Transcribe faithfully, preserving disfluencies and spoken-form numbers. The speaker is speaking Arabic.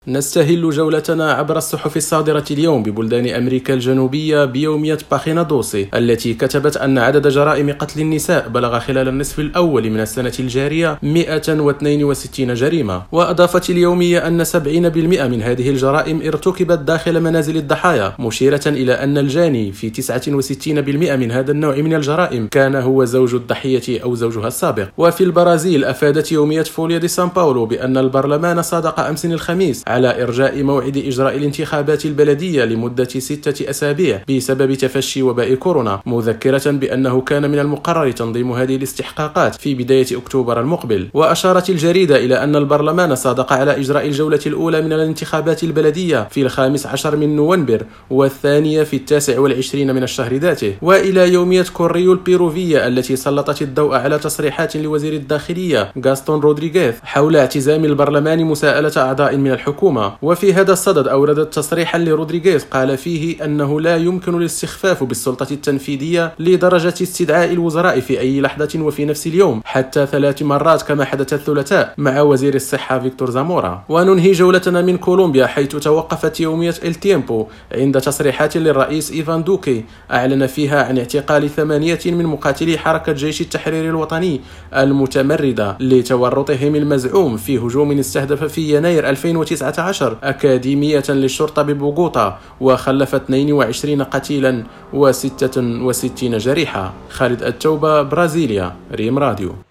نستهل جولتنا عبر الصحف الصادرة اليوم ببلدان أمريكا الجنوبية بيومية باخينا دوسي التي كتبت أن عدد جرائم قتل النساء بلغ خلال النصف الأول من السنة الجارية مئة واثنين وستين جريمة. وأضافت اليومية أن سبعين بالمئة من هذه الجرائم ارتكبت داخل منازل الضحايا، مشيرة إلى أن الجاني في تسعة وستين بالمئة من هذا النوع من الجرائم كان هو زوج الضحية أو زوجها السابق. وفي البرازيل أفادت يومية فوليا دي سان باولو بأن البرلمان صادق أمس الخميس على إرجاء موعد إجراء الانتخابات البلدية لمدة ستة أسابيع بسبب تفشي وباء كورونا، مذكرة بأنه كان من المقرر تنظيم هذه الاستحقاقات في بداية أكتوبر المقبل. وأشارت الجريدة إلى أن البرلمان صادق على إجراء الجولة الأولى من الانتخابات البلدية في الخامس عشر من نوفمبر والثانية في التاسع والعشرين من الشهر ذاته. وإلى يومية كوريو البيروفية التي سلطت الضوء على تصريحات لوزير الداخلية غاستون رودريغيز حول اعتزام البرلمان مساءلة أعضاء من الحكومة. وفي هذا الصدد أوردت تصريحا لرودريغيز قال فيه أنه لا يمكن الاستخفاف بالسلطة التنفيذية لدرجة استدعاء الوزراء في أي لحظة وفي نفس اليوم حتى ثلاث مرات كما حدث الثلاثاء مع وزير الصحة فيكتور زامورا. وننهي جولتنا من كولومبيا حيث توقفت يومية إل تيمبو عند تصريحات للرئيس إيفان دوكي أعلن فيها عن اعتقال ثمانية من مقاتلي حركة جيش التحرير الوطني المتمردة لتورطهم المزعوم في هجوم استهدف في يناير ألفين وتسعة عشر أكاديمية للشرطة ببوغوتا وخلف اثنين وعشرين قتيلا وستة وستين جريحة. خالد التوبة، برازيليا، ريم راديو.